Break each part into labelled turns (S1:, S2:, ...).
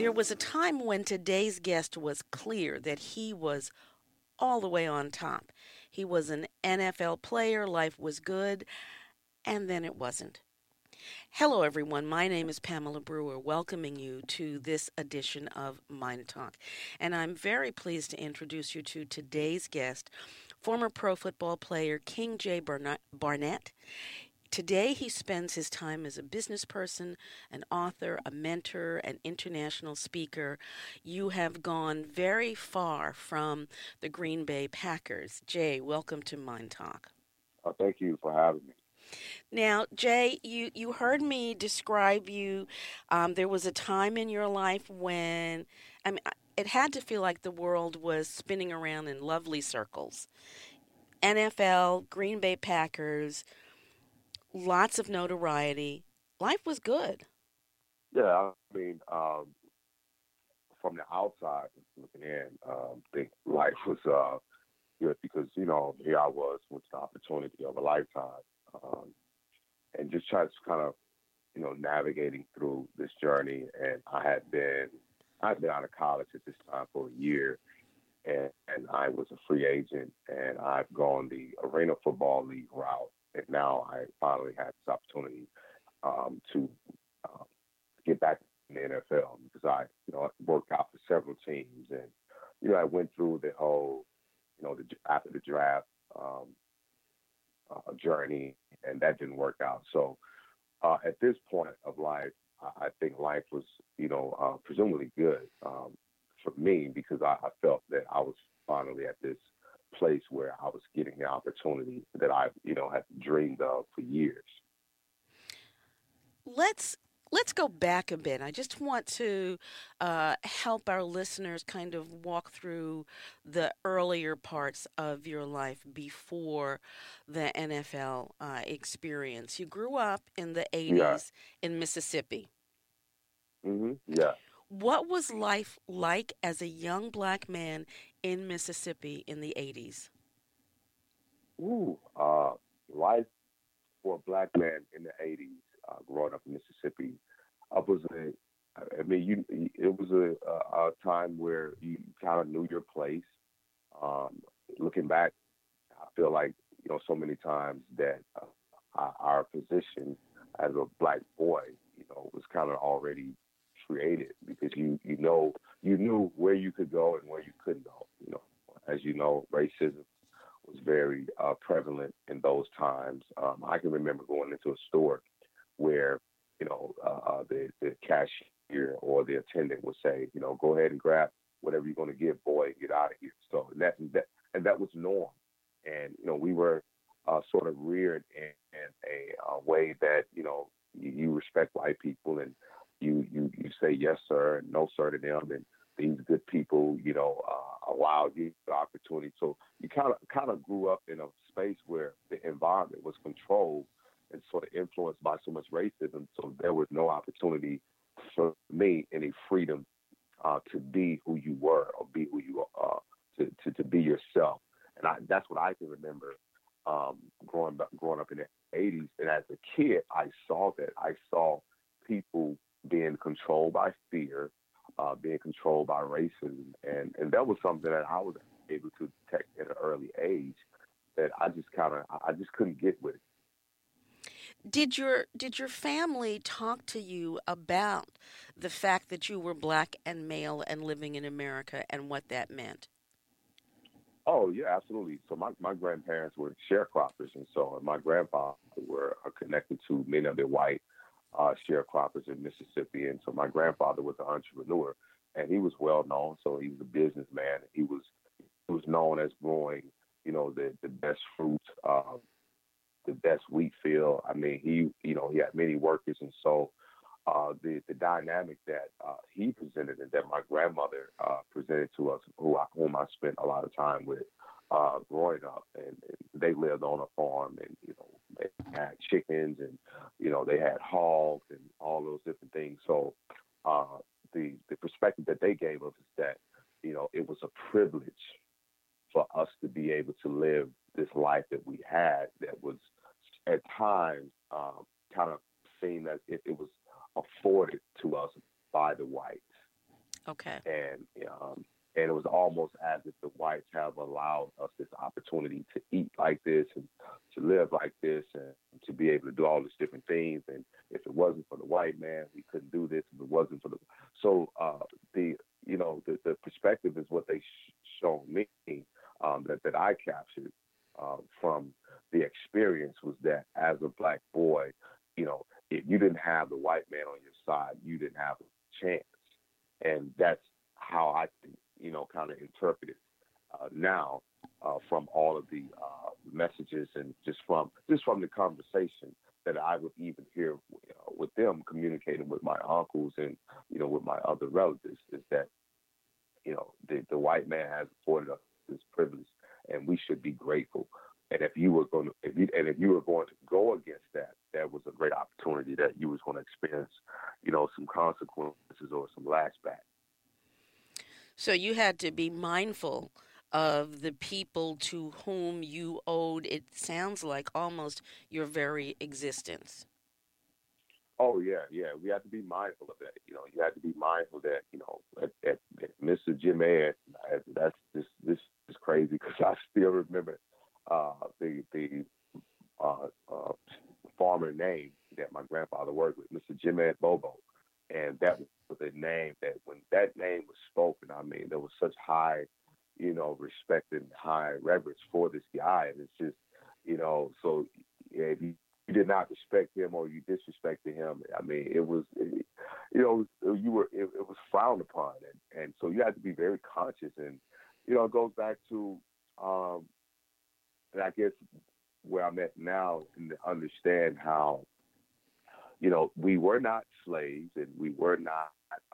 S1: There was a time when today's guest was clear that he was all the way on top. He was an NFL player, life was good, and then it wasn't. Hello, everyone. My name is Pamela Brewer, welcoming you to this edition of Mind Talk. And I'm very pleased to introduce you to today's guest, former pro football player King J. Barnett. Today, he spends his time as a business person, an author, a mentor, an international speaker. You have gone very far from the Green Bay Packers. Jay, welcome to Mind Talk.
S2: Thank you for having me.
S1: Now, Jay, you heard me describe you. There was a time in your life when, it had to feel like the world was spinning around in lovely circles. NFL, Green Bay Packers, lots of notoriety. Life was good.
S2: Yeah, I mean, from the outside looking in, I think life was good because here I was with the opportunity of a lifetime, um, and just trying to kind of navigating through this journey. And I had been out of college at this time for a year, and I was a free agent, and I've gone the Arena Football League route, and now I finally had this opportunity to um, get back in the NFL because I worked out for several teams, and I went through the whole, after the draft journey, and that didn't work out. So at this point of life, I think life was, presumably good for me because I felt that I was finally at this place where I was getting the opportunity that I, had dreamed of for years.
S1: Let's let's go back a bit. I just want to help our listeners kind of walk through the earlier parts of your life before the NFL experience. You grew up in the
S2: Yeah.
S1: 80s in Mississippi.
S2: Yeah.
S1: What was life like as a young black man in Mississippi in the 80s?
S2: Ooh. Life for a black man in the '80s, growing up in Mississippi, was a. I mean, it was a time where you kind of knew your place. Um, Looking back, I feel like so many times that our position as a black boy, was kind of already created because you knew where you could go and where you couldn't go. As you know, racism was very prevalent in those times. I can remember going into a store where the cashier or the attendant would say, go ahead and grab whatever you're going to give, boy, and get out of here. So that was norm, and we were sort of reared in a way that you respect white people and you say yes sir and no sir to them, and these good people allow you the opportunity. So you kind of grew up in a space where the environment was controlled and sort of influenced by so much racism. So there was no opportunity for me any freedom to be who you were or be who you to be yourself. And that's what I can remember growing up in the '80s. And as a kid, I saw that. I saw people being controlled by fear, being controlled by racism, and that was something that I was able to detect at an early age. That I just couldn't get with it.
S1: Did your family talk to you about the fact that you were black and male and living in America and what that meant?
S2: Oh yeah, absolutely. So my grandparents were sharecroppers, and so my grandfather were connected to many of the white sharecroppers in Mississippi, and so my grandfather was an entrepreneur, and he was well known. So he was a businessman. He was known as growing, the best fruits, the best wheat field. I mean, he had many workers, and so the dynamic that he presented and that my grandmother presented to us, whom I spent a lot of time with growing up, and they lived on a farm, and they had chickens, and they had hogs and all those different things. So the perspective that they gave us is that it was a privilege for us to be able to live this life that we had that was at times kind of seemed as if it was afforded to us by the whites.
S1: Okay.
S2: and and it was almost as if the whites have allowed us this opportunity to eat like this and to live like this and to be able to do all these different things. And if it wasn't for the white man, we couldn't do this. If it wasn't for the so the the perspective is what they shown me, that I captured from the experience was that as a black boy, if you didn't have the white man on your side, you didn't have a chance. And that's how I kind of interpret it now from all of the messages and just from the conversation that I would even hear with them communicating with my uncles and with my other relatives is that the white man has afforded us this privilege, and we should be grateful. And if you were going to go against that, that was a great opportunity that you was going to experience, some consequences or some lashback.
S1: So you had to be mindful of the people to whom you owed, it sounds like, almost your very existence.
S2: Oh yeah, yeah. We have to be mindful of that. You have to be mindful that at Mr. Jim Ed, that's this is crazy because I still remember the uh, uh, farmer name that my grandfather worked with, Mr. Jim Ed Bobo, and that was a name that when that name was spoken, I mean, there was such high, respect and high reverence for this guy, and it's just, so yeah, if you did not respect him or you disrespected him, I mean, it was frowned upon, and so you had to be very conscious, and it goes back to, um, and I guess where I'm at now and to understand how we were not slaves and we were not,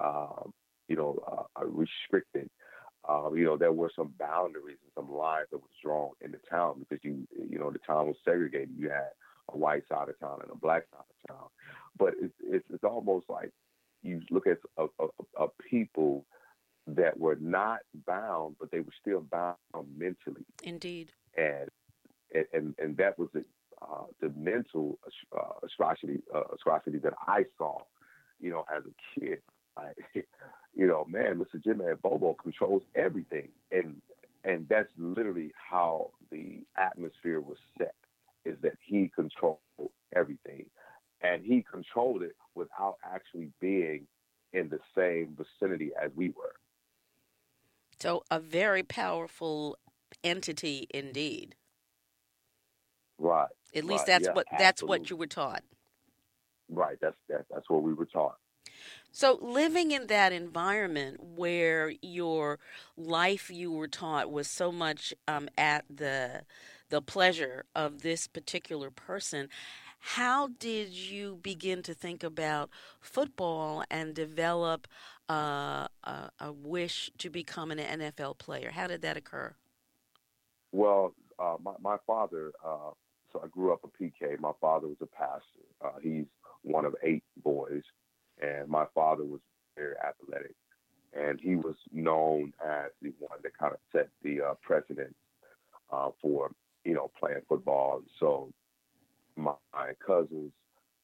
S2: restricted. There were some boundaries and some lines that was drawn in the town because the town was segregated. You had a white side of town and a black side of town, but it's almost like you look at a people that were not bound, but they were still bound mentally,
S1: Indeed.
S2: and and that was the mental atrocity that I saw, as a kid. Like, man, Mr. Jim and Bobo controls everything, and that's literally how the atmosphere was set. Is that he controlled everything, and he controlled it without actually being in the same vicinity as we were.
S1: So a very powerful entity indeed.
S2: Right,
S1: At least
S2: right,
S1: that's
S2: yeah,
S1: what
S2: absolutely.
S1: you were taught.
S2: Right, that's what we were taught.
S1: So living in that environment where your life, you were taught, was so much at the pleasure of this particular person, how did you begin to think about football and develop a wish to become an NFL player? How did that occur?
S2: Well, my father, so I grew up a PK. My father was a pastor. He's one of eight boys, and my father was very athletic, and he was known as the one that kind of set the precedent for playing football. So my cousins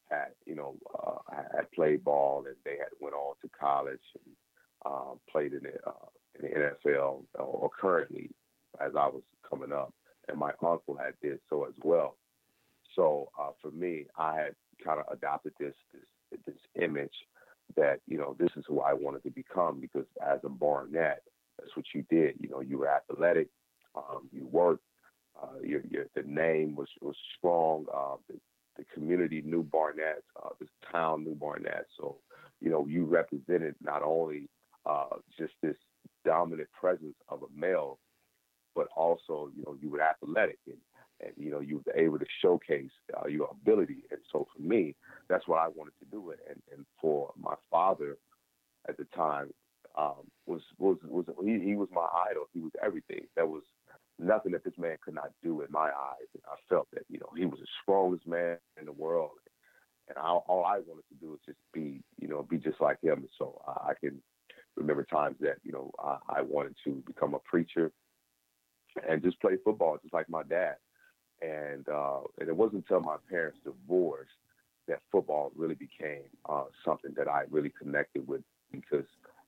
S2: had played ball, and they had went on to college and played in the NFL or currently as I was coming up, and my uncle had did so as well. So for me, I had kind of adopted this image that this is who I wanted to become because as a Barnett, that's what you did. You were athletic, you worked, the name was strong. The community knew Barnett, the town knew Barnett. So you represented not only just this dominant presence of a male, but also you were athletic and you were able to showcase your ability. And so for me, that's what I wanted to do. And for my father at the time was he was my idol. He was everything. There was nothing that this man could not do in my eyes. And I felt that he was the strongest man in the world. And all I wanted to do was just be just like him. And so I can remember times that I wanted to become a preacher and just play football just like my dad. And it wasn't until my parents divorced that football really became something that I really connected with because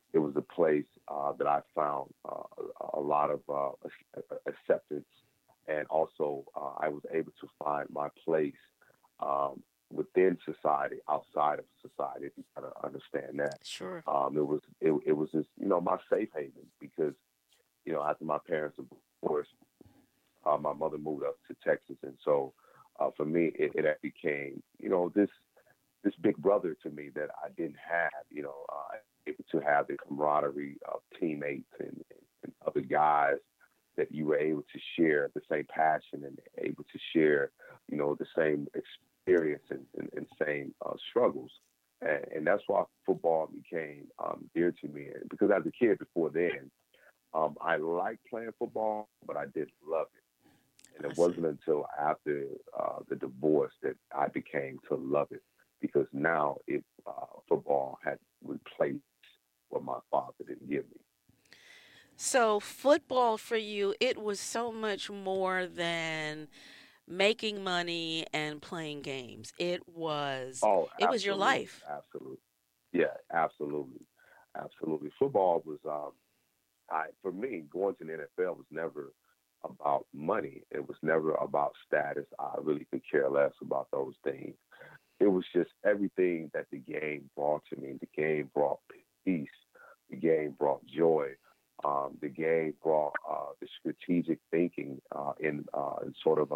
S2: It was a place that I found a lot of acceptance, and also I was able to find my place um, within society, outside of society. If you kind of understand that,
S1: Sure.
S2: it was just my safe haven because after my parents divorced, my mother moved up to Texas, and so for me, it became this big brother to me that I didn't have. Able to have the camaraderie of teammates and other guys that you were able to share the same passion and able to share, the same experience and same struggles. And that's why football became dear to me. And because as a kid before then, I liked playing football, but I didn't love it. And
S1: I
S2: it
S1: see.
S2: wasn't until after the divorce that I became to love it because now football had replaced what my father didn't give me.
S1: So, football for you, it was so much more than making money and playing games.
S2: Oh,
S1: It was your
S2: absolutely,
S1: life.
S2: absolutely, yeah, absolutely, absolutely. Football was, I for me going to the NFL was never about money. It was never about status. I really could care less about those things. It was just everything that the game brought to me. The game brought peace. The game brought joy. The game brought the strategic thinking in sort of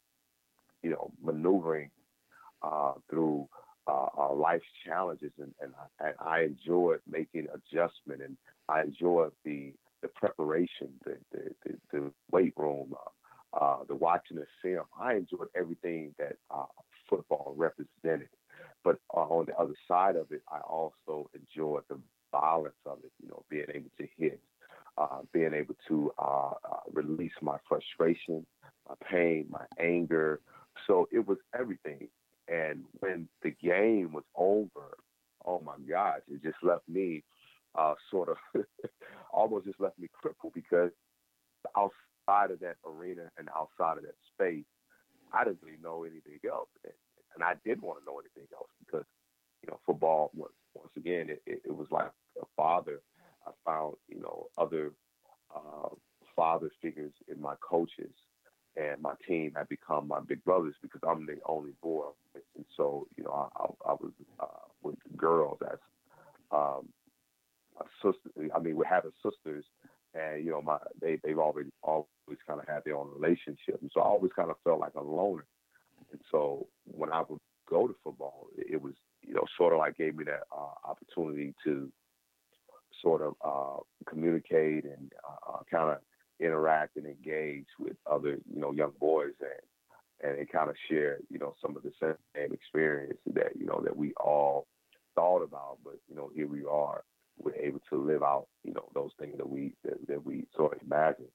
S2: maneuvering through life's challenges, and I enjoyed making adjustment, and I enjoyed the preparation, the weight room, the watching the film. I enjoyed everything that football represented, but on the other side of it, I also enjoyed the violence of it. Being able to hit, being able to release my frustration, my pain, my anger. So it was everything. And when the game was over, oh my gosh, it just left me sort of almost just left me crippled because outside of that arena and outside of that space, I didn't really know anything else. And I didn't want to know anything else because, football was, once again, it was like a father. I found, other uh, father figures in my coaches, and my team had become my big brothers because I'm the only boy. And so, I was with girls as um, a sister. I mean, we're having sisters, and they've always kind of had their own relationship, and so I always kind of felt like a loner. And so when I would go to football, it was sort of like gave me that opportunity to sort of communicate and kind of interact and engage with other young boys and they kind of share some of the same experience that that we all thought about, but here we are, we're able to live out those things that we sort of imagine.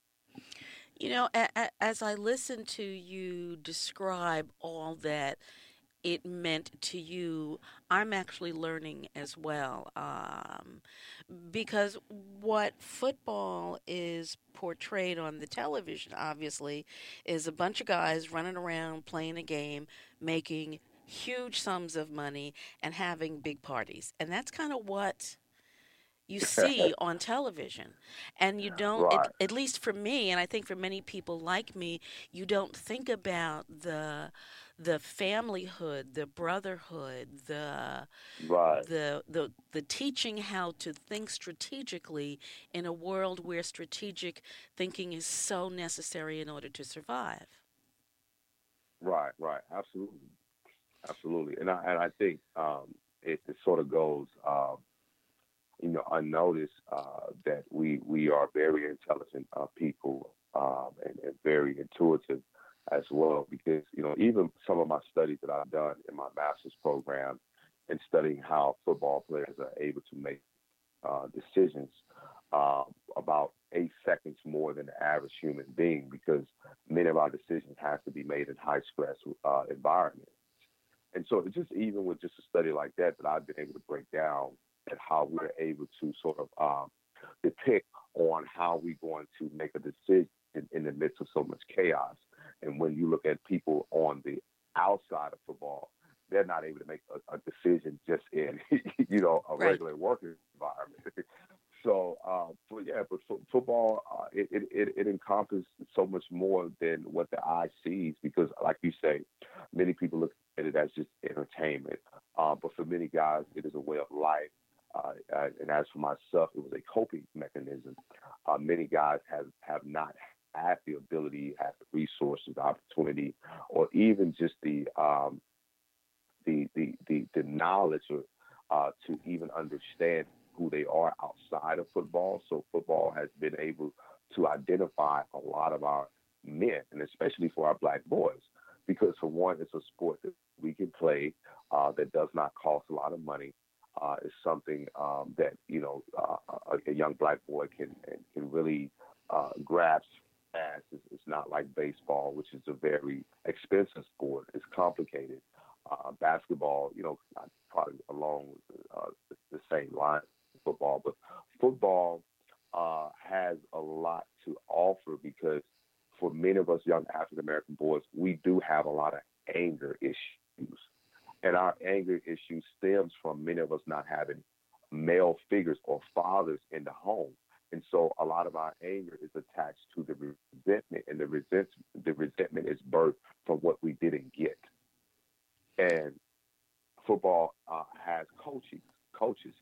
S1: As I listen to you describe all that it meant to you, I'm actually learning as well. Because what football is portrayed on the television, obviously, is a bunch of guys running around playing a game, making huge sums of money, and having big parties. And that's kind of what you see on television. And you don't,
S2: Right,
S1: at least for me, and I think for many people like me, you don't think about the familyhood, the brotherhood,
S2: right.
S1: the teaching how to think strategically in a world where strategic thinking is so necessary in order to survive.
S2: Right, right, absolutely, absolutely, and I think it sort of goes unnoticed that we are very intelligent people and very intuitive as well because even some of my studies that I've done in my master's program and studying how football players are able to make decisions uh, about 8 seconds more than the average human being because many of our decisions have to be made in high stress environments. And so it's just even with just a study like that that I've been able to break down and how we're able to sort of depict on how we're going to make a decision in the midst of so much chaos. And when you look at people on the outside of football, they're not able to make a decision just in a
S1: Right.
S2: regular working environment. So, football, it encompasses so much more than what the eye sees because, like you say, many people look at it as just entertainment. But for many guys, it is a way of life. And as for myself, it was a coping mechanism. Many guys have not had the ability, have the resources, the opportunity, or even just the knowledge to even understand who they are outside of football. So football has been able to identify a lot of our men, and especially for our black boys, because for one, it's a sport that we can play that does not cost a lot of money. It's something that a young black boy can really grasp fast. It's not like baseball, which is a very expensive sport. It's complicated. Basketball, probably along the same line as football, but football has a lot to offer because for many of us young African American boys, we do have a lot of anger issues. And our anger issue stems from many of us not having male figures or fathers in the home. And so a lot of our anger is attached to the resentment, and the resentment is birthed from what we didn't get. And football has coaches,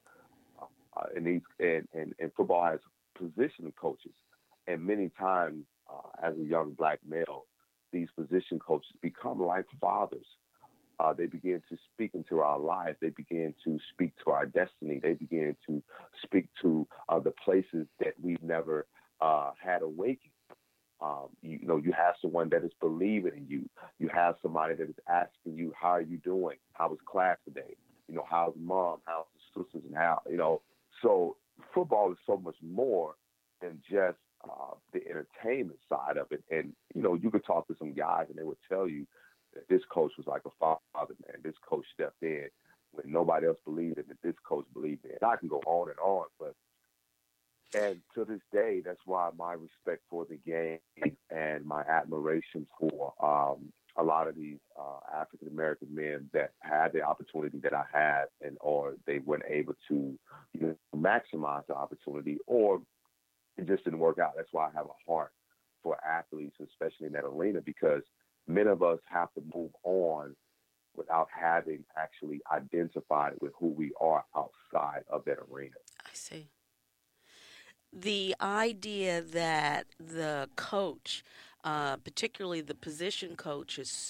S2: and football has position coaches. And many times, as a young black male, these position coaches become like fathers. They begin to speak into our lives. They begin to speak to our destiny. They begin to speak to the places that we've never had awakened. You have someone that is believing in you. You have somebody that is asking you, how are you doing? How was class today? How's mom? How's the sisters? And so football is so much more than just the entertainment side of it. And, you could talk to some guys and they would tell you that this coach was like a father, man. This coach stepped in when nobody else believed in it. This coach believed in it. And I can go on and on, and to this day, that's why my respect for the game and my admiration for a lot of these African American men that had the opportunity that I had, or they weren't able to maximize the opportunity, or it just didn't work out. That's why I have a heart for athletes, especially in that arena, because many of us have to move on without having actually identified with who we are outside of that arena.
S1: I see. The idea that the coach, particularly the position coach, is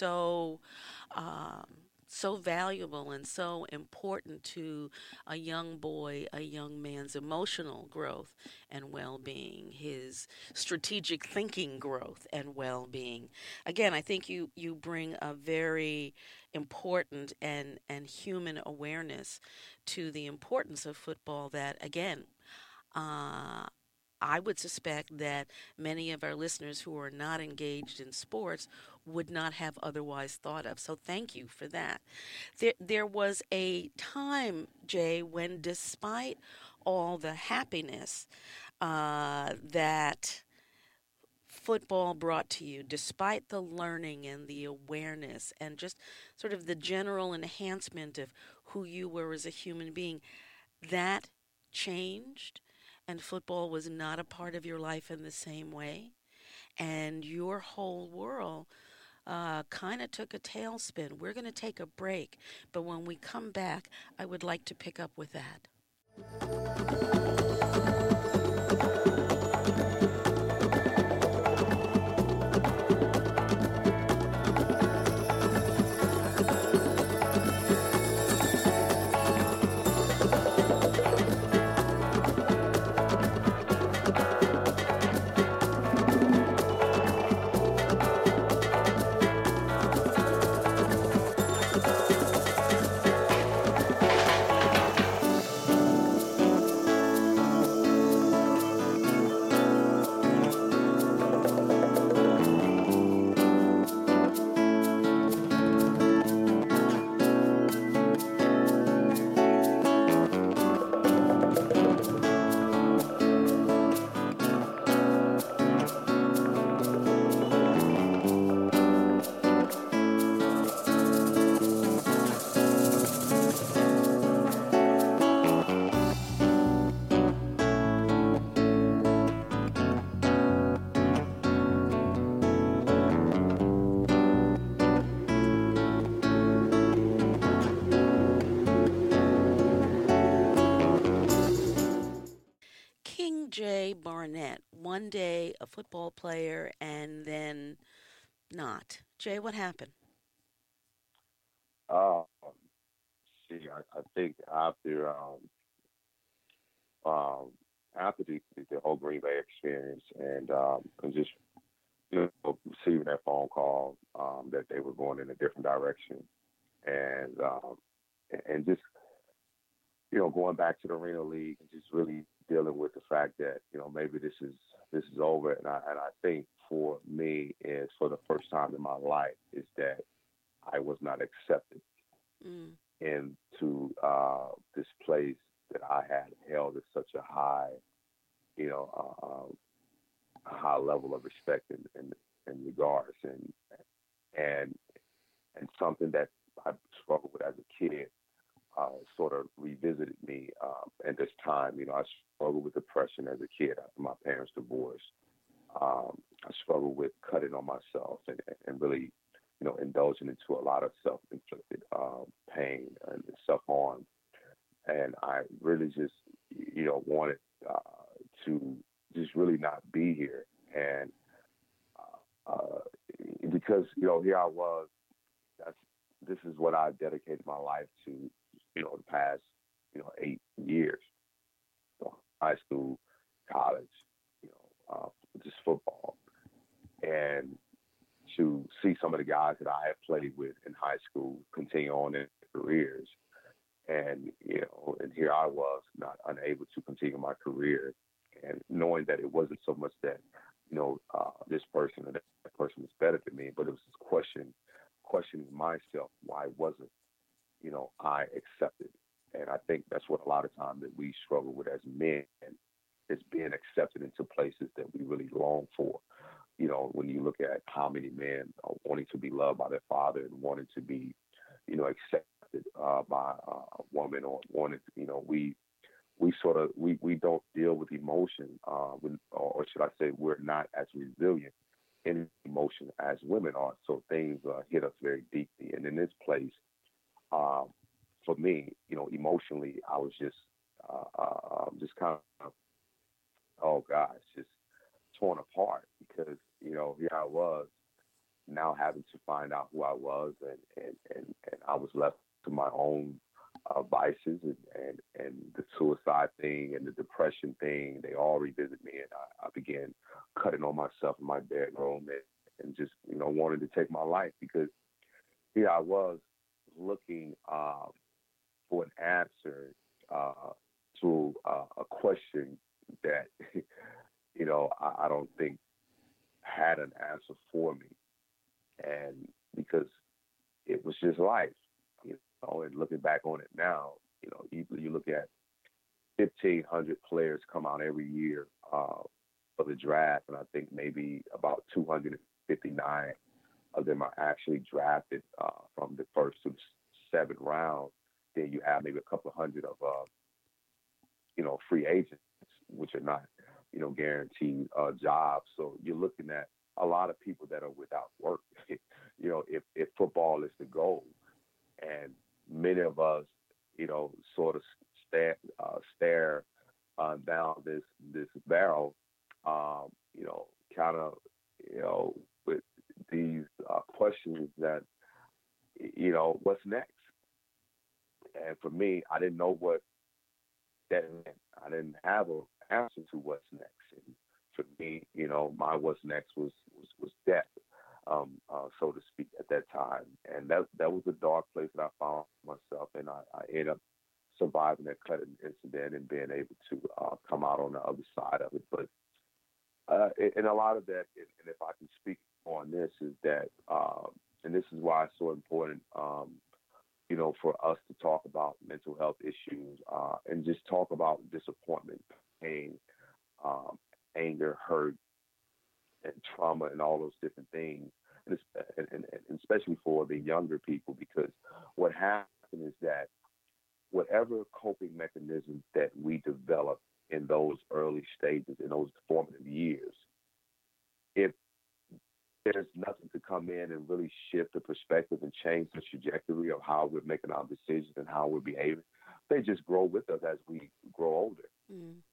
S1: so valuable and so important to a young boy, a young man's emotional growth and well-being, his strategic thinking growth and well-being. Again, I think you bring a very important and human awareness to the importance of football that, again, I would suspect that many of our listeners who are not engaged in sports would not have otherwise thought of. So thank you for that. There was a time, Jay, when despite all the happiness that football brought to you, despite the learning and the awareness and just sort of the general enhancement of who you were as a human being, that changed and football was not a part of your life in the same way, and your whole world kind of took a tailspin. We're going to take a break, but when we come back, I would like to pick up with that. Barnett. One day a football player and then not. Jay, what happened?
S2: Uh, I think um, after the whole Green Bay experience and just receiving that phone call that they were going in a different direction, and just going back to the Arena League and just really dealing with the fact that maybe this is over, and I think for me is for the first time in my life is that I was not accepted
S1: Mm,
S2: into this place that I had held at such a high, you know, a high level of respect and regards, and and something that I struggled with as a kid sort of revisited me at this time. I struggled with depression as a kid after my parents' divorce. I struggled with cutting on myself and really, indulging into a lot of self-inflicted pain and self-harm. And I really just, wanted to just really not be here. And because, here I was, that's, this is what I dedicated my life to, the past, 8 years, high school, college, just football. And to see some of the guys that I had played with in high school continue on in their careers. And, and here I was not unable to continue my career and knowing that it wasn't so much that, this person or that person was better than me, but it was this questioning myself, why wasn't, I accepted? And I think that's what a lot of times that we struggle with as men is being accepted into places that we really long for. When you look at how many men are wanting to be loved by their father and wanting to be, accepted by a woman, or wanted, we sort of we don't deal with emotion, or should I say, we're not as resilient in emotion as women are. So things hit us very deeply. And in this place, um, for me, emotionally, I was just kind of, oh gosh, just torn apart because here I was now having to find out who I was, and I was left to my own vices, and the suicide thing and the depression thing. They all revisit me, and I began cutting on myself in my bedroom, and just wanted to take my life because here I was looking for an answer to a question that I don't think had an answer for me, and because it was just life, and looking back on it now, you look at 1,500 players come out every year for the draft, and I think maybe about 259 of them are actually drafted from the first to the seventh round. Then you have maybe a couple of hundred of free agents, which are not guaranteed jobs. So you're looking at a lot of people that are without work. If football is the goal, and many of us, sort of stare down this barrel, kind of, with these questions that, what's next? And for me, I didn't know what that meant. I didn't have an answer to what's next. And for me, my what's next was death, so to speak, at that time. And that was a dark place that I found myself, and I ended up surviving that cutting incident and being able to come out on the other side of it. But and a lot of that, and if I can speak on this, is that, and this is why it's so important, for us to talk about mental health issues and just talk about disappointment, pain, anger, hurt, and trauma, and all those different things, and especially for the younger people, because what happens is that whatever coping mechanisms that we develop in those early stages, in those formative years, if there's nothing to come in and really shift the perspective and change the trajectory of how we're making our decisions and how we're behaving, they just grow with us as we grow older.
S1: mm,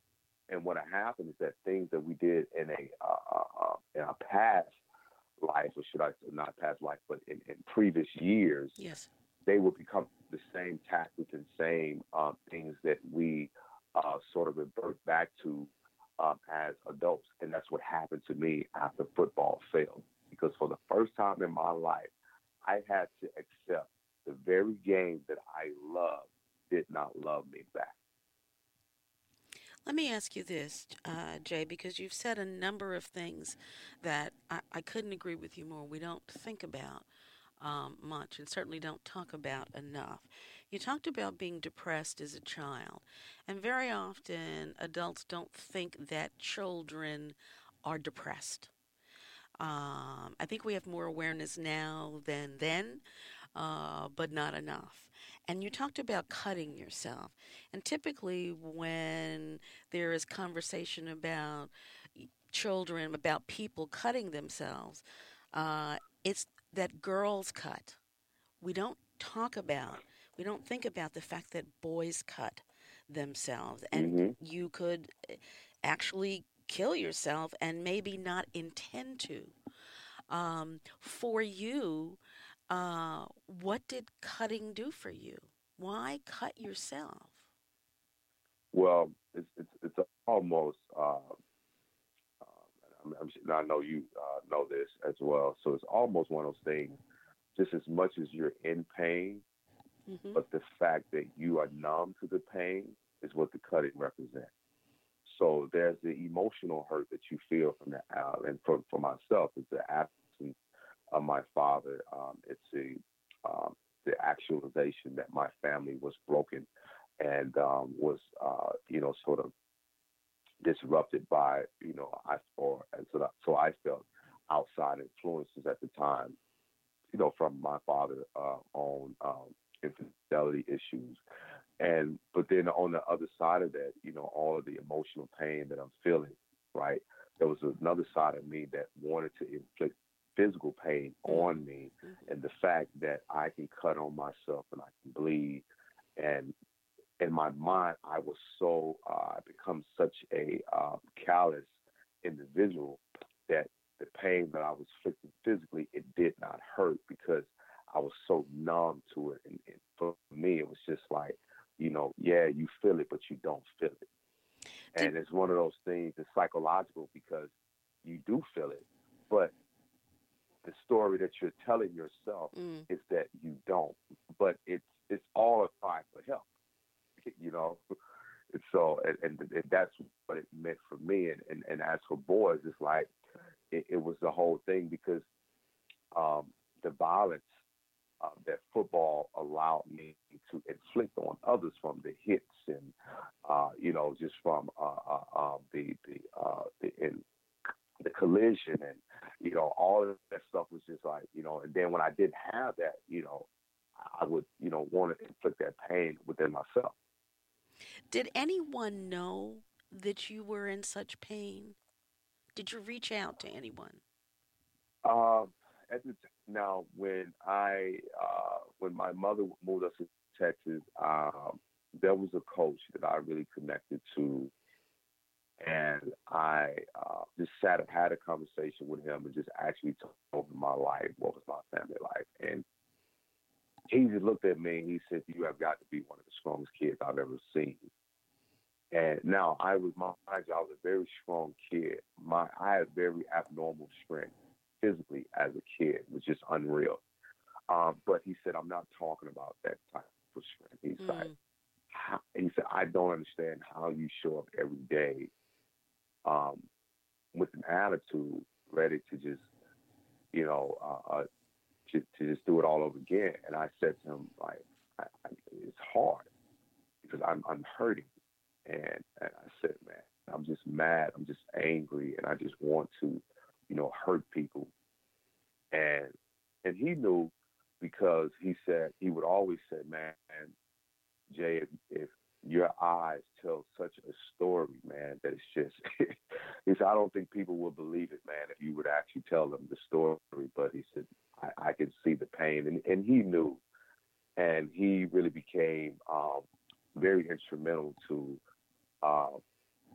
S2: And what happened is that things that we did in our past life, or should I say not past life, but in previous years,
S1: Yes.
S2: they will become the same tactics and same things that we sort of revert back to as adults. And that's what happened to me after football failed. Because for the first time in my life, I had to accept the very game that I loved did not love me back.
S1: Let me ask you this, Jay, because you've said a number of things that I couldn't agree with you more. We don't think about much and certainly don't talk about enough. You talked about being depressed as a child, and very often adults don't think that children are depressed. I think we have more awareness now than then, but not enough. And you talked about cutting yourself. And typically, when there is conversation about children, about people cutting themselves, it's that girls cut. We don't talk about, we don't think about the fact that boys cut themselves. And
S2: Hmm.
S1: you could actually kill yourself and maybe not intend to. For you, what did cutting do for you? Why cut yourself?
S2: Well, it's almost. I know you know this as well. So it's almost one of those things. Just as much as you're in pain,
S1: Hmm.
S2: but the fact that you are numb to the pain is what the cutting represents. So there's the emotional hurt that you feel from that, and for myself, it's the absence of my father. It's the actualization that my family was broken and was sort of disrupted by I or and so I felt outside influences at the time, from my father on infidelity issues. And but then on the other side of that, all of the emotional pain that I'm feeling, right? There was another side of me that wanted to inflict physical pain
S1: Hmm.
S2: on me,
S1: Hmm.
S2: and the fact that I can cut on myself and I can bleed, and in my mind, I was so I become such a callous individual that the pain that I was inflicting physically, it did not hurt because I was so numb to it. And for me, it was just like, yeah, you feel it, but you don't feel it.
S1: Did
S2: And it's one of those things that's psychological because you do feel it, but the story that you're telling yourself
S1: mm,
S2: is that you don't. But it's all a cry for help, you know. And so, and that's what it meant for me. And as for boys, it's like it was the whole thing because um, the violence that football allowed me to inflict on others from the hits and just from the collision and all of that stuff was just like and then when I didn't have that I would want to inflict that pain within myself.
S1: did anyone know that you were in such pain? Did you reach out to anyone?
S2: Um, now, when my mother moved us to Texas, there was a coach that I really connected to, and I just sat and had a conversation with him and just actually told him my life, what was my family life, and he just looked at me and he said, "You have got to be one of the strongest kids I've ever seen." And now mind you, I was a very strong kid. I had very abnormal strength physically as a kid, it was just unreal. But he said, I'm not talking about that type of strength.
S1: Mm,
S2: He said, I don't understand how you show up every day um, with an attitude ready to just, you know, to just do it all over again. And I said to him, like, it's hard because I'm hurting. And I said, man, I'm just mad. I'm just angry. And I just want to, hurt people. And and he knew because he said he would always say, man, Jay, if your eyes tell such a story, man, that it's just he said, I don't think people will believe it, man, if you would actually tell them the story. But he said, I can see the pain. And he knew. And he really became very instrumental to uh,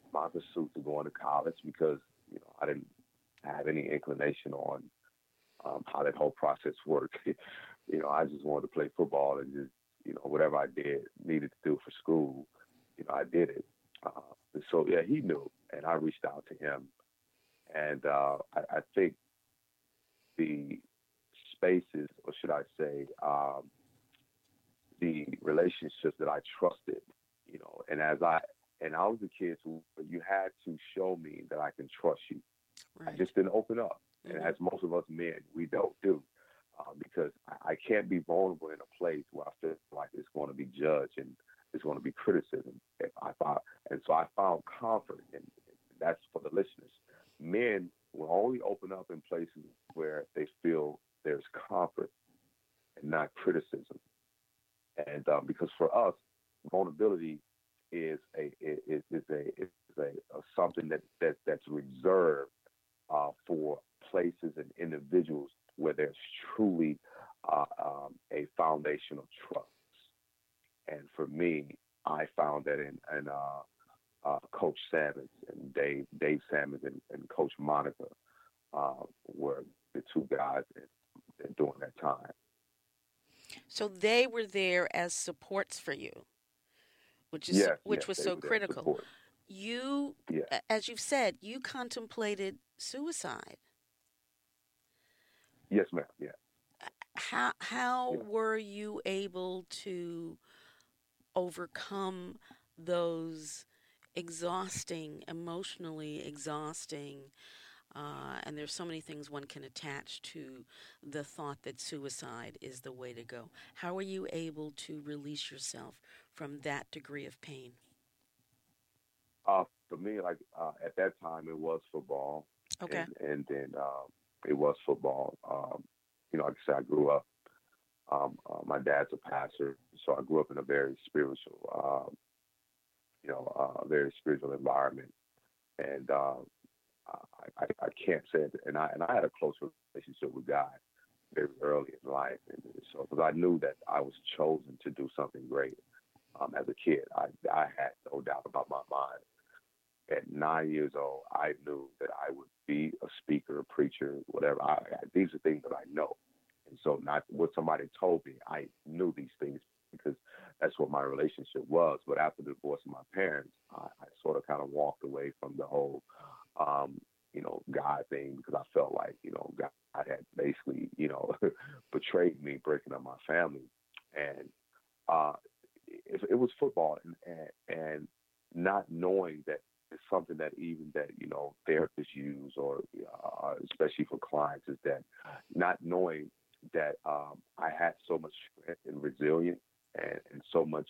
S2: my pursuit to going to college because I didn't have any inclination on how that whole process worked. I just wanted to play football and just whatever I needed to do for school, I did it. And so yeah, he knew, and I reached out to him, and I think the spaces, or should I say, the relationships that I trusted, and I was a kid who you had to show me that I can trust you.
S1: Right.
S2: I just didn't open up,
S1: Mm-hmm.
S2: and as most of us men, we don't do, because I can't be vulnerable in a place where I feel like it's going to be judged and it's going to be criticism. And so I found comfort, and that's for the listeners. Men will only open up in places where they feel there's comfort and not criticism. And because for us, vulnerability is a something that's reserved for places and individuals where there's truly a foundation of trust. And for me, I found that in Coach Sammons and Dave Sammons and Coach Monica were the two guys during that time.
S1: So they were there as supports for you, which
S2: Yes,
S1: was
S2: they
S1: so
S2: were there
S1: critical.
S2: support.
S1: You,
S2: Yeah.
S1: as you've said, you contemplated suicide.
S2: Yes, ma'am. Yeah.
S1: How
S2: Yeah.
S1: were you able to overcome those emotionally exhausting, and there's so many things one can attach to the thought that suicide is the way to go. How are you able to release yourself from that degree of pain?
S2: For me, like at that time, it was football,
S1: Okay.
S2: and then it was football. Like I said, I grew up. My dad's a pastor, so I grew up in a very spiritual, very spiritual environment, and I can't say it. And I had a close relationship with God very early in life, and so because I knew that I was chosen to do something great. As a kid, I had no doubt about my mind. At 9 years old, I knew that I would be a speaker, a preacher, whatever. These are things that I know. And so not what somebody told me, I knew these things because that's what my relationship was. But after the divorce of my parents, I sort of kind of walked away from the whole, God thing because I felt like, God had basically, betrayed me, breaking up my family. And it was football and not knowing that it's something that even that therapists use or especially for clients is that not knowing that I had so much strength and resilience and so much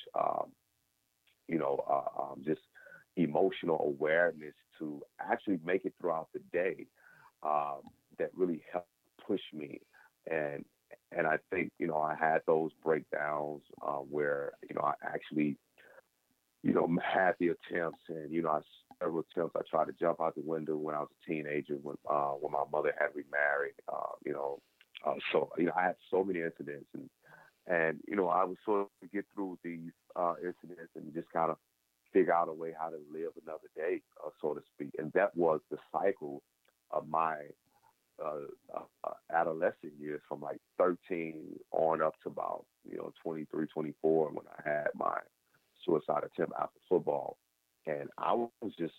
S2: just emotional awareness to actually make it throughout the day that really helped push me and I think I had those breakdowns where I actually had the attempts, and several attempts. I tried to jump out the window when I was a teenager when my mother had remarried. So I had so many incidents, and I would sort of get through these incidents and just kind of figure out a way how to live another day, so to speak. And that was the cycle of my adolescent years, from like 13 on up to about 23, 24 when I had my suicide attempt after football. And I was just,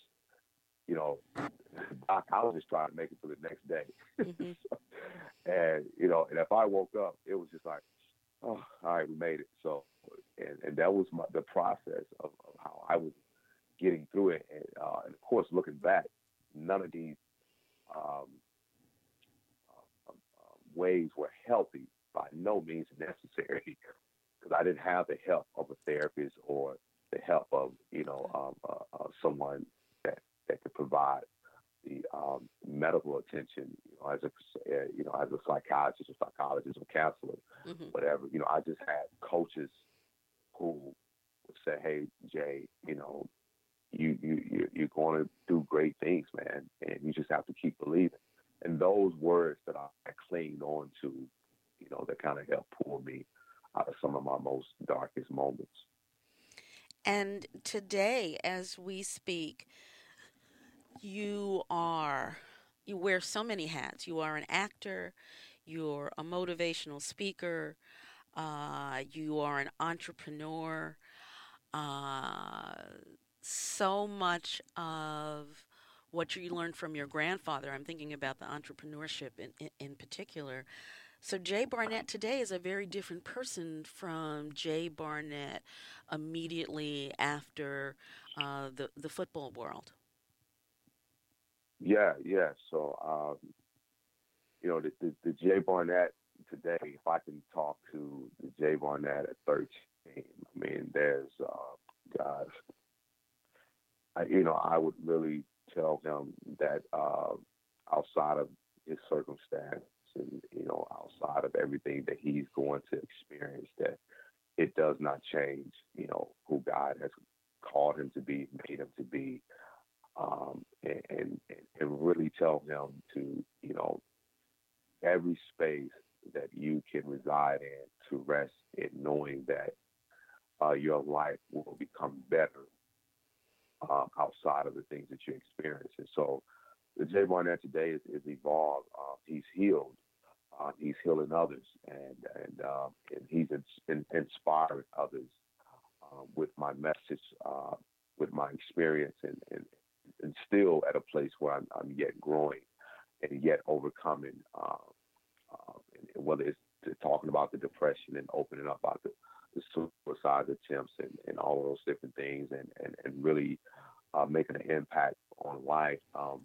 S2: Doc, I was just trying to make it to the next day.
S1: Mm-hmm.
S2: And and if I woke up, it was just like, oh, all right, we made it. So, and that was the process of how I was getting through it. And of course, looking back, none of these ways were healthy, by no means necessary, because I didn't have the help of a therapist or the help of someone that could provide the medical attention, as a psychiatrist or psychologist or counselor,
S1: Mm-hmm.
S2: whatever. I just had coaches who would say, "Hey, Jay, you're going to do great things, man, and you just have to keep believing." And those words that I clinged on to, that kind of helped pull me out of some of my most darkest moments.
S1: And today, as we speak, You are, you wear so many hats. You are an actor, you're a motivational speaker, you are an entrepreneur. Uh, so much of what you learned from your grandfather, I'm thinking about the entrepreneurship in particular. So, Jay Barnett today is a very different person from Jay Barnett immediately after the football world.
S2: Yeah, yeah. So, the Jay Barnett today, if I can talk to the Jay Barnett at 13, I mean, there's, gosh, I would really tell him that outside of his circumstance and, outside of everything that he's going to experience, that it does not change, who God has called him to be, made him to be, and really tell him to, every space that you can reside in, to rest in knowing that your life will become better outside of the things that you experience. And so the Jay Barnett today is evolved. He's healed. He's healing others, and he's inspiring others with my message, with my experience, and still at a place where I'm yet growing and yet overcoming. And whether it's talking about the depression and opening up about the suicide attempts and all of those different things, and really making an impact on life,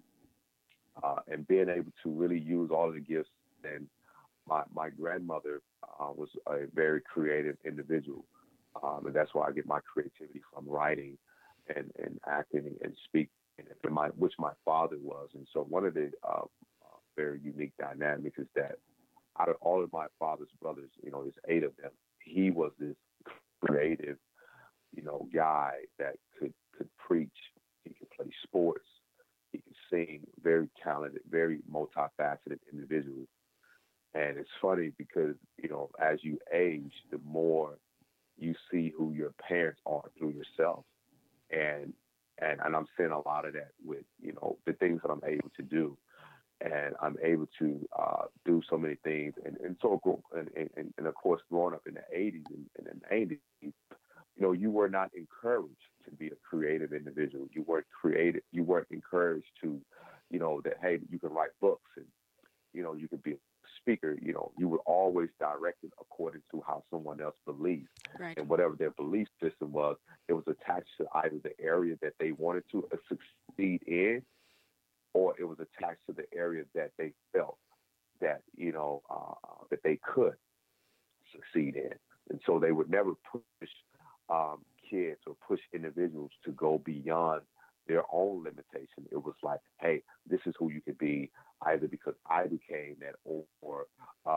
S2: and being able to really use all of the gifts. And my grandmother was a very creative individual, and that's why I get my creativity from writing and acting and speaking, and which my father was. And so one of the very unique dynamics is that out of all of my father's brothers, there's 8 of them, he was this creative, guy that could preach, he could play sports, he could sing, very talented, very multifaceted individual. And it's funny because, as you age, the more you see who your parents are through yourself. And and I'm seeing a lot of that with, the things that I'm able to do. And I'm able to do so many things. And so, and of course, growing up in the 80s and the 90s, you were not encouraged to be a creative individual. You weren't creative. You weren't encouraged to, that, hey, you can write books and, you could be a speaker. You were always directed according to how someone else believed.
S1: Right.
S2: And whatever their belief system was, it was attached to either the area that they wanted to succeed in, or it was attached to the area that they felt that, that they could succeed in. And so they would never push kids or push individuals to go beyond their own limitation. It was like, hey, this is who you could be, either because I became that, or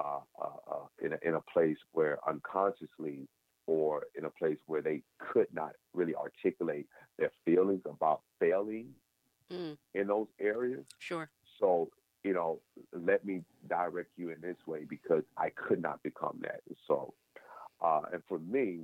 S2: in a place where unconsciously, or in a place where they could not really articulate their feelings about failing
S1: Mm,
S2: in those areas.
S1: sure.
S2: So, let me direct you in this way because I could not become that. And so, and for me,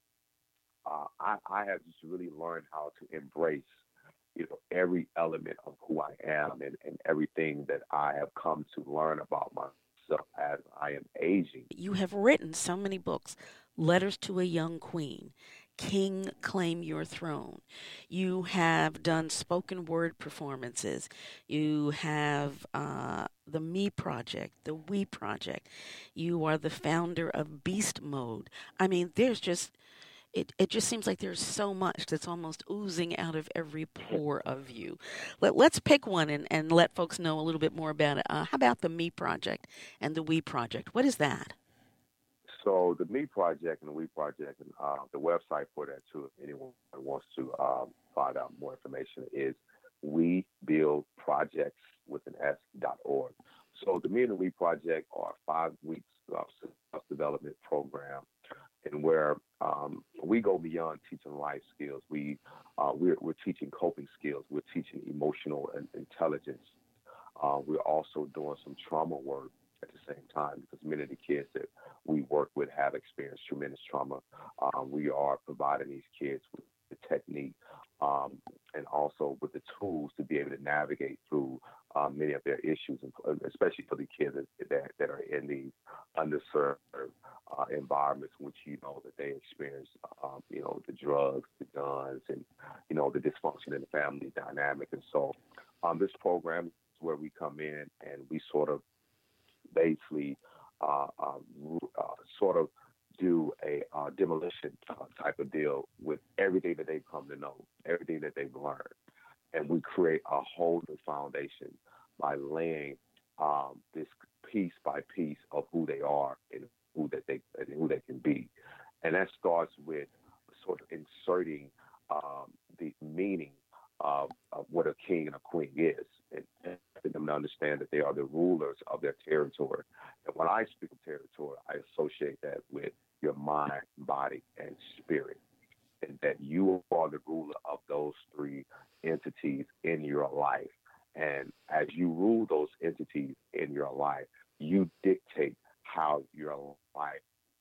S2: I have just really learned how to embrace, every element of who I am, and everything that I have come to learn about myself as I am aging.
S1: You have written so many books: Letters to a Young Queen, King Claim Your Throne. You have done spoken word performances. You have the Me Project, the We Project. You are the founder of Beast Mode. I mean, there's just, it just seems like there's so much that's almost oozing out of every pore of you. Let's pick one and let folks know a little bit more about it. How about the Me Project and the We Project? What is that?
S2: So the Me Project and the We Project, and the website for that too, if anyone wants to find out more information, is We Build Projects with an S.org. So the Me and the We Project are 5 weeks of self-development program, and where we go beyond teaching life skills. We're teaching coping skills. We're teaching emotional intelligence. We're also doing some trauma work, at the same time, because many of the kids that we work with have experienced tremendous trauma. We are providing these kids with the technique, and also with the tools to be able to navigate through many of their issues, and especially for the kids that are in these underserved environments, which that they experience, the drugs, the guns, and the dysfunction in the family dynamic. And so, this program is where we come in and we sort of basically sort of do a demolition type of deal with everything that they've come to know, everything that they've learned, and we create a whole new foundation by laying this piece by piece of who they are and who they can be, and that starts with sort of inserting the meaning of what a king and a queen is, and for them to understand that they are the rulers of their territory. And when I speak of territory, I associate that with your mind, body, and spirit, and that you are the ruler of those three entities in your life. And as you rule those entities in your life, you dictate how your life,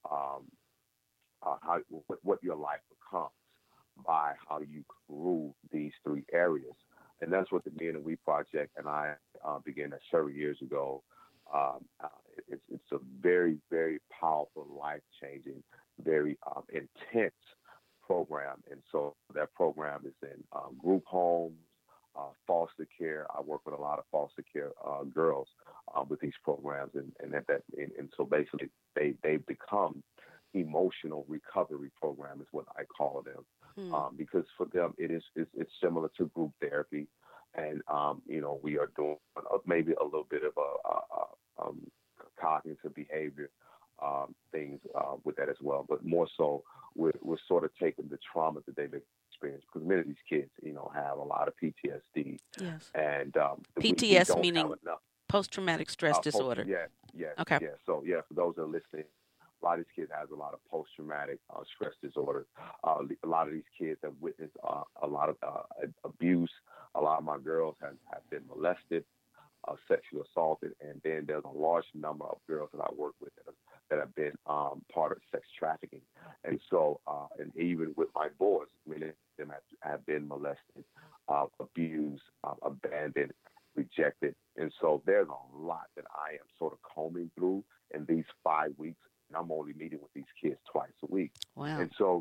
S2: what your life becomes by how you rule these three areas. And that's what the Me and the We Project and I began several years ago. It's a very, very powerful, life-changing, very intense program. And so that program is in group homes, foster care. I work with a lot of foster care girls with these programs, and so basically they become emotional recovery program is what I call them, because for them it's similar to group therapy, and we are doing maybe a little bit of a cognitive behavior things with that as well, but more so we're sort of taking the trauma that they've experienced, because many of these kids have a lot of PTSD.
S1: Yes.
S2: And we
S1: PTS
S2: don't
S1: meaning
S2: have enough
S1: post-traumatic stress disorder. Okay.
S2: Yeah. So for those that are listening, a lot of these kids have a lot of post-traumatic stress disorder. A lot of these kids have witnessed a lot of abuse. A lot of my girls have been molested, sexually assaulted, and then there's a large number of girls that I work with that have been part of sex trafficking. And so, and even with my boys, many of them have been molested, abused, abandoned, rejected. And so there's a lot that I am sort of combing through in these 5 weeks, and I'm only meeting with these kids twice a week.
S1: Wow.
S2: And so,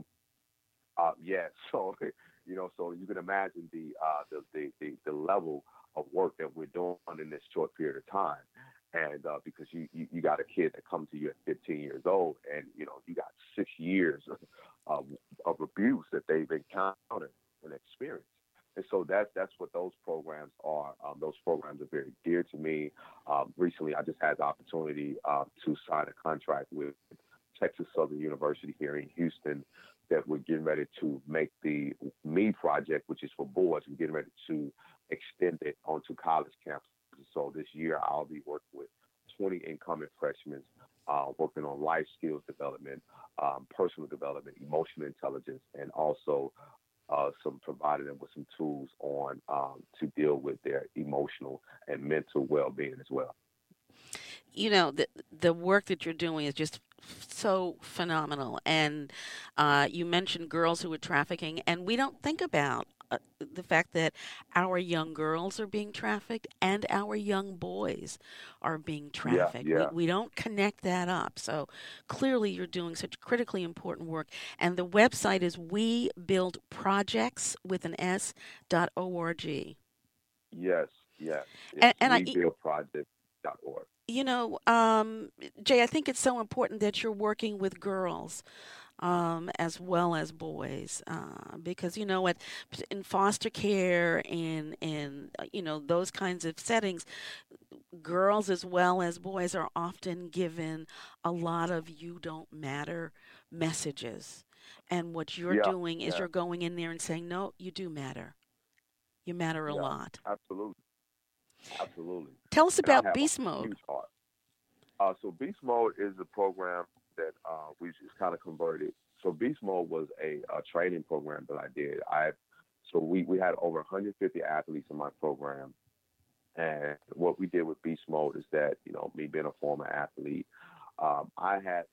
S2: so so you can imagine the level of work that we're doing in this short period of time. And because you got a kid that comes to you at 15 years old, and you got 6 years of abuse that they've encountered and experienced. And so that's what those programs are. Those programs are very dear to me. Recently, I just had the opportunity to sign a contract with Texas Southern University here in Houston, that we're getting ready to make the Me Project, which is for boys, and getting ready to extend it onto college campuses. So this year, I'll be working with 20 incoming freshmen, working on life skills development, personal development, emotional intelligence, and also some providing them with some tools on to deal with their emotional and mental well-being as well.
S1: The work that you're doing is just so phenomenal. And you mentioned girls who are trafficking, and we don't think about the fact that our young girls are being trafficked and our young boys are being trafficked.
S2: Yeah.
S1: We don't connect that up. So clearly you're doing such critically important work. And the website is webuildprojects.org.
S2: Yes.
S1: And,
S2: It's
S1: and I,
S2: webuildproject.org.
S1: Jay, I think it's so important that you're working with girls as well as boys, because what, in foster care and those kinds of settings, girls as well as boys are often given a lot of "you don't matter" messages, and what you're doing is you're going in there and saying, "No, you do matter. You matter a lot."
S2: Absolutely.
S1: Tell us
S2: And I
S1: about
S2: have a
S1: Beast Mode.
S2: huge heart. So Beast Mode is a program that we just kind of converted. So Beast Mode was a training program that I did. So we had over 150 athletes in my program, And what we did with Beast Mode is that, you know, me being a former athlete, I had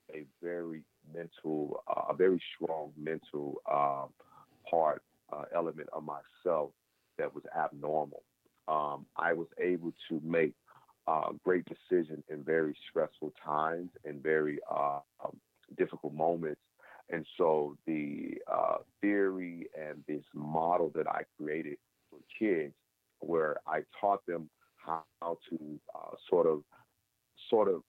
S2: a very strong mental part element of myself that was abnormal. I was able to make great decisions in very stressful times and very difficult moments. And so the theory and this model that I created for kids, where I taught them how to sort of,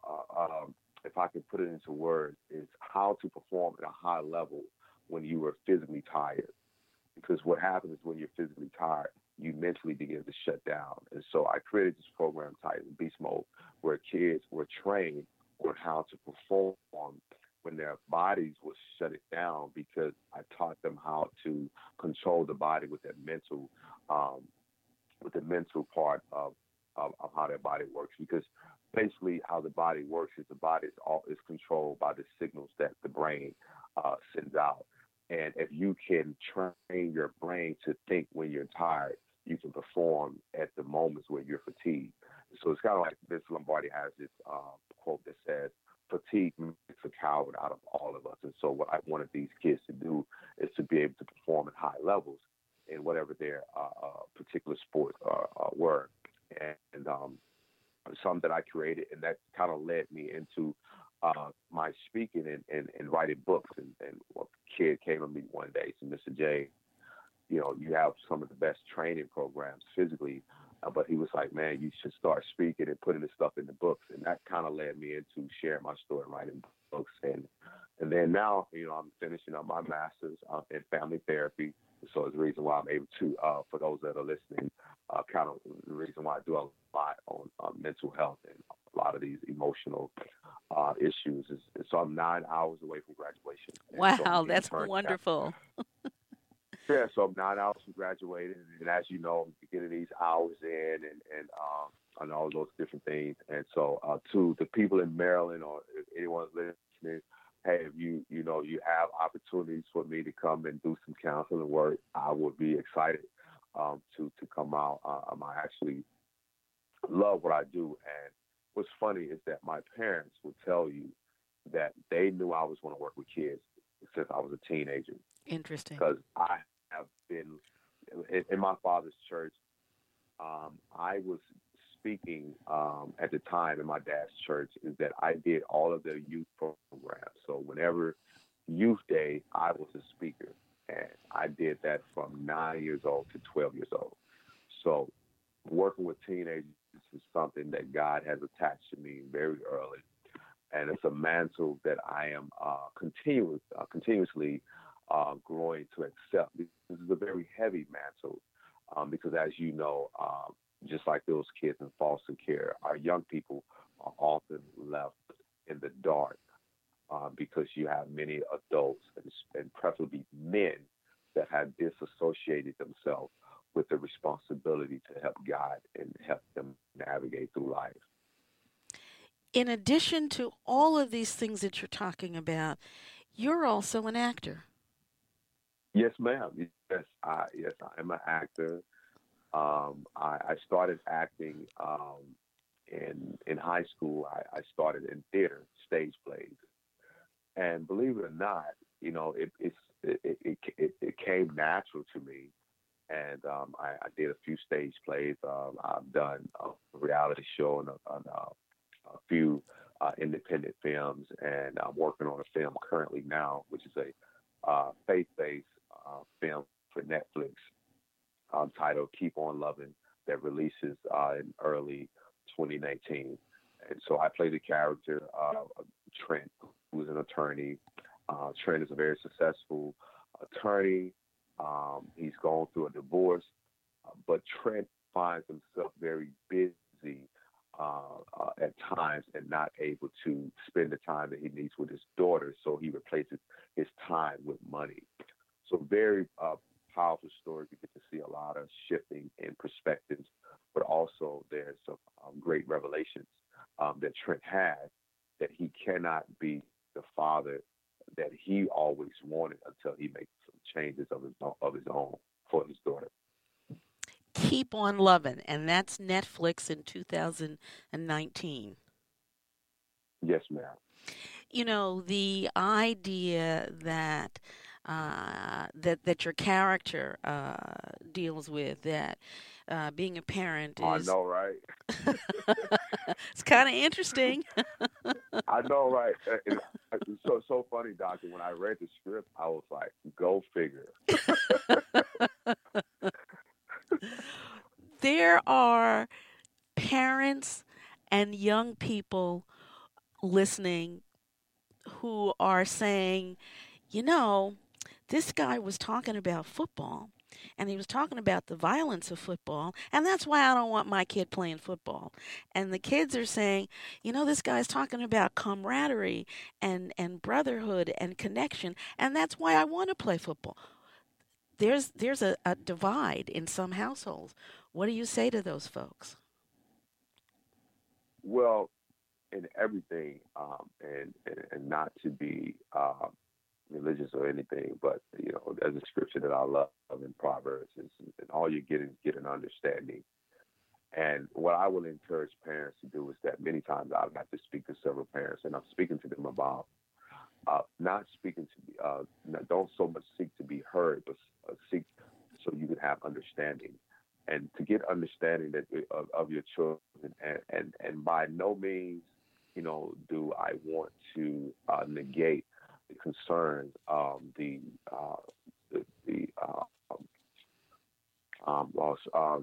S2: if I can put it into words, is how to perform at a high level when you were physically tired. Because what happens is when you're physically tired, you mentally begin to shut down. And so I created this program titled Beast Mode, where kids were trained on how to perform when their bodies would shut it down, because I taught them how to control the body um, with the mental part of how their body works. Because basically, how the body works is the body is controlled by the signals that the brain sends out. And if you can train your brain to think when you're tired, you can perform at the moments where you're fatigued. So it's kind of like Vince Lombardi has this quote that says, "Fatigue makes a coward out of all of us." And so what I wanted these kids to do is to be able to perform at high levels in whatever their particular sports were. And something that I created, and that kind of led me into my speaking and writing books. And a kid came to me one day, said, "Mr. J, you know, you have some of the best training programs physically, but he was like, man, you should start speaking and putting this stuff in the books." And that kind of led me into sharing my story and writing books. And then now, you know, I'm finishing up my master's in family therapy. So it's the reason why I'm able to, for those that are listening, kind of the reason why I do a lot on mental health and a lot of these emotional issues. So I'm 9 hours away from graduation. And so I'm
S1: Wow,
S2: getting
S1: that's
S2: turned out.
S1: wonderful.
S2: Yeah, so I'm 9 hours from graduating, and as you know, you're getting these hours in, and all those different things. And so, to the people in Maryland, or if anyone's listening, hey, if you have opportunities for me to come and do some counseling work, I would be excited to come out. I actually love what I do, and what's funny is that my parents would tell you that they knew I was going to work with kids since I was a teenager,
S1: Interesting.
S2: because I have been in my father's church. I was speaking at the time in my dad's church, is that I did all of their youth programs. So whenever youth day, I was a speaker, and I did that from 9 years old to 12 years old. So working with teenagers is something that God has attached to me very early, and it's a mantle that I am continuously growing to accept. This is a very heavy mantle, because, as you know, just like those kids in foster care, our young people are often left in the dark, because you have many adults, and preferably men, that have disassociated themselves with the responsibility to help guide and help them navigate through life.
S1: In addition to all of these things that you're talking about, you're also an actor.
S2: Yes, ma'am. Yes, I am an actor. I started acting in high school. I started in theater, stage plays, and believe it or not, you know, it came natural to me. And I did a few stage plays. I've done a reality show and a few independent films, and I'm working on a film currently now, which is a faith-based film for Netflix, titled "Keep on Loving," that releases in early 2019. And so I play the character Trent, who's an attorney. Trent is a very successful attorney. He's going through a divorce, but Trent finds himself very busy at times, and not able to spend the time that he needs with his daughter. So he replaces his time with money. So very powerful story. We get to see a lot of shifting in perspectives, but also there's some great revelations that Trent has, that he cannot be the father that he always wanted until he makes some changes of his own for his daughter.
S1: Keep on Loving, and that's Netflix in 2019.
S2: Yes, ma'am.
S1: The idea that that your character deals with, that being a parent
S2: I
S1: is
S2: know, right?
S1: it's kind of interesting.
S2: I know, right? It's so funny, Doctor. When I read the script, I was like, "Go figure."
S1: There are parents and young people listening who are saying, you know, this guy was talking about football and he was talking about the violence of football, and that's why I don't want my kid playing football. And the kids are saying, this guy's talking about camaraderie and brotherhood and connection, and that's why I want to play football. There's a divide in some households. What do you say to those folks?
S2: Well, in everything, and not to be religious or anything, but there's a scripture that I love in Proverbs is, and all you get an understanding. And what I will encourage parents to do is that many times I've got to speak to several parents, and I'm speaking to them about not speaking to be, don't so much seek to be heard, but seek so you can have understanding, and to get understanding of your children, and by no means, do I want to negate the concerns, the loss,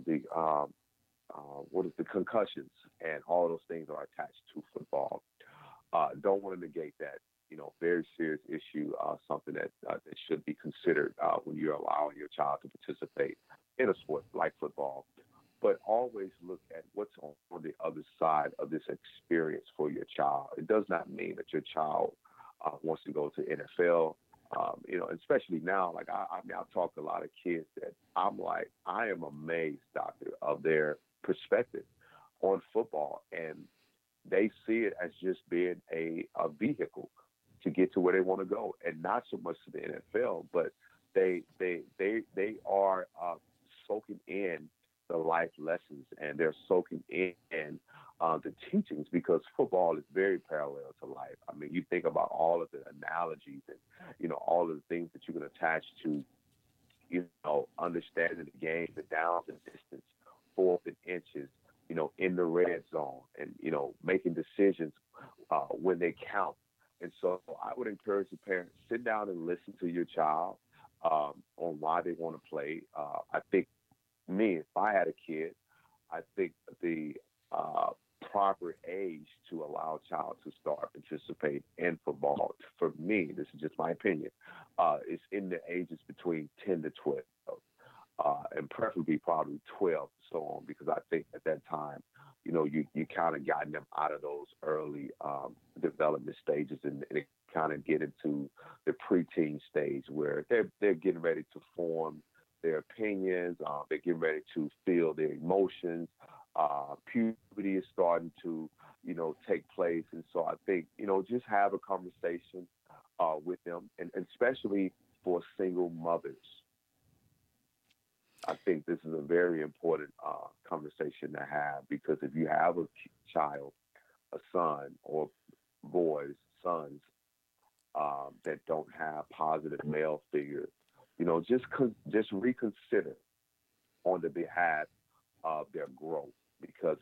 S2: what is the concussions, and all those things are attached to football. Don't want to negate that. Very serious issue, something that should be considered when you're allowing your child to participate in a sport like football. But always look at what's on the other side of this experience for your child. It does not mean that your child wants to go to NFL. Especially now, like I mean, I've talked to a lot of kids that I'm like, I am amazed, Doctor, of their perspective on football, and they see it as just being a vehicle to get to where they want to go, and not so much to the NFL, but they are soaking in the life lessons, and they're soaking in the teachings, because football is very parallel to life. I mean, you think about all of the analogies and all of the things that you can attach to understanding the game, the downs and distance, fourth and inches, in the red zone, and making decisions when they count. And so I would encourage the parents, sit down and listen to your child on why they want to play. I think if I had a kid, I think the proper age to allow a child to start participate in football, for me, this is just my opinion, is in the ages between 10 to 12, and preferably probably 12, so on, because I think at that time, you kind of gotten them out of those early development stages, and it kind of get into the preteen stage where they're getting ready to form their opinions. They're getting ready to feel their emotions. Puberty is starting to, take place. And so I think, just have a conversation with them, and especially for single mothers. I think this is a very important conversation to have, because if you have a child, a son or boys, sons, that don't have positive male figures, just reconsider on the behalf of their growth, because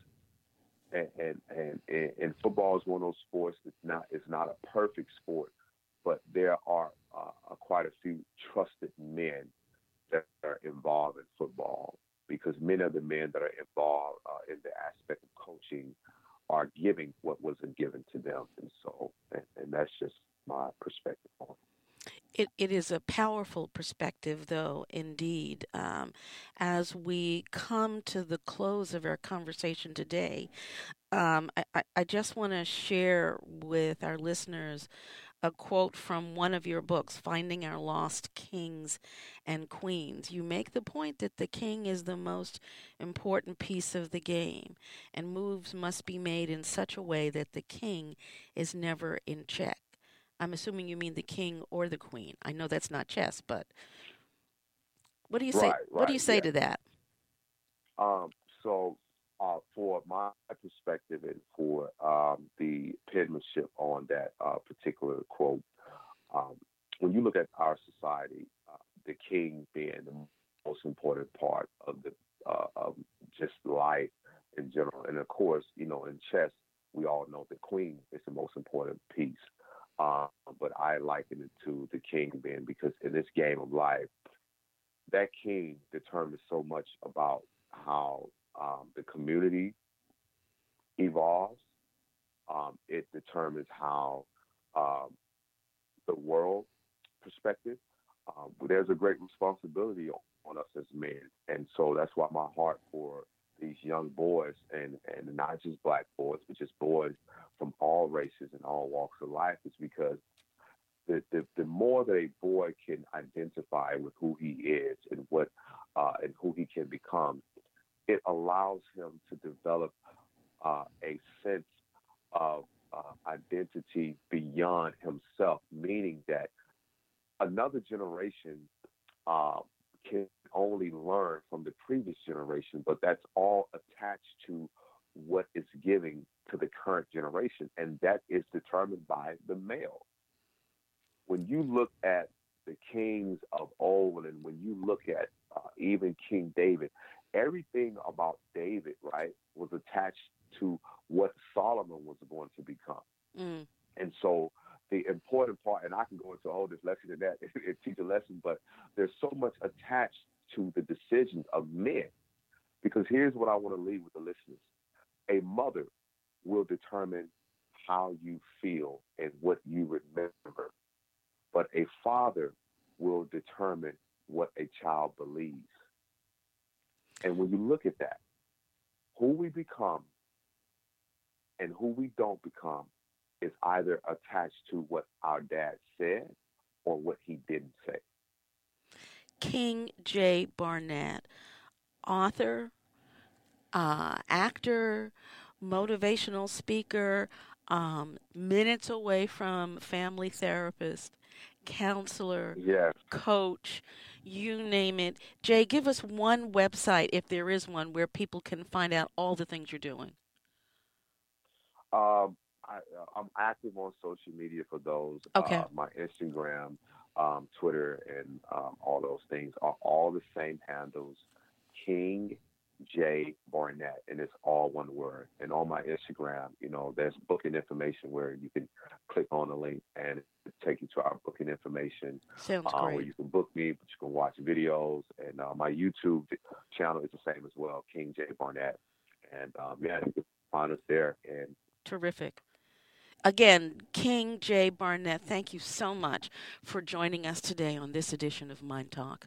S2: and football is one of those sports. It's not a perfect sport, but there are quite a few trusted men that are involved in football, because many of the men that are involved in the aspect of coaching are giving what wasn't given to them, and so and that's just my perspective on it.
S1: It is a powerful perspective, though, indeed. As we come to the close of our conversation today, I just want to share with our listeners a quote from one of your books, Finding Our Lost Kings and Queens. You make the point that the king is the most important piece of the game, and moves must be made in such a way that the king is never in check. I'm assuming you mean the king or the queen. I know that's not chess, but what do you say?
S2: Right,
S1: What do
S2: right,
S1: you say
S2: yeah.
S1: to that?
S2: So, for my perspective and for the penmanship on that particular quote, um, when you look at our society, the king being the most important part of just life in general, and of course, in chess, we all know the queen is the most important piece. Uh, but I liken it to the king being because in this game of life, that king determines so much about how the community evolves. It determines how um, the world perspective. There's a great responsibility on us as men, and so that's why my heart for these young boys and not just black boys, but just boys from all races and all walks of life is because the more that a boy can identify with who he is and what and who he can become, it allows him to develop a sense of identity beyond himself, meaning that another generation uh, can only learn from the previous generation, but that's all attached to what is giving to the current generation, and that is determined by the male. When you look at the kings of old, and when you look at even King David, everything about David, right, was attached to what Solomon was going to become.
S1: Mm.
S2: And so the important part, and I can go into a whole this lesson in that and teach a lesson, but there's so much attached to the decisions of men. Because here's what I want to leave with the listeners. A mother will determine how you feel and what you remember, but a father will determine what a child believes. And when you look at that, who we become and who we don't become is either attached to what our dad said or what he didn't say.
S1: King J. Barnett, author, actor, motivational speaker, minutes away from family therapist, counselor,
S2: Yes.
S1: coach, you name it. Jay, give us one website, if there is one, where people can find out all the things you're doing.
S2: I'm active on social media for those.
S1: Okay.
S2: My Instagram, Twitter, and all those things are all the same handles. King J Barnett, and it's all one word. And on my Instagram, there's booking information where you can click on the link and it take you to our booking information,
S1: Sounds
S2: where
S1: great.
S2: you can book me, but you can watch videos. And my YouTube channel is the same as well, King J Barnett. And yeah, you can find us there. And
S1: Terrific. Again, King J. Barnett, thank you so much for joining us today on this edition of Mind Talk.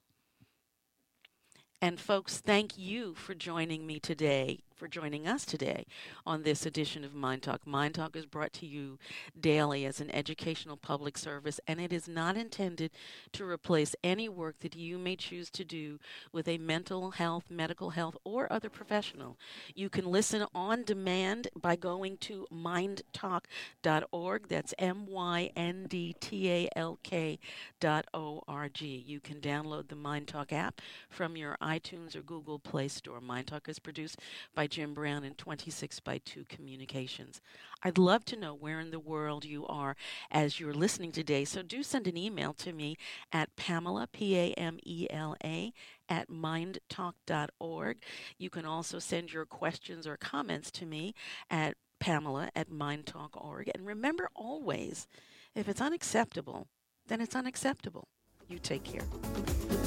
S1: And folks, thank you for joining me today, for joining us today on this edition of Mind Talk. Mind Talk is brought to you daily as an educational public service, and it is not intended to replace any work that you may choose to do with a mental health, medical health, or other professional. You can listen on demand by going to mindtalk.org. That's MYNDTALK.org. You can download the Mind Talk app from your iTunes or Google Play Store. Mind Talk is produced by Jim Brown and 26 by 2 Communications. I'd love to know where in the world you are as you're listening today, so do send an email to me at Pamela, Pamela, at mindtalk.org. You can also send your questions or comments to me at Pamela at mindtalk.org. And remember always, if it's unacceptable, then it's unacceptable. You take care.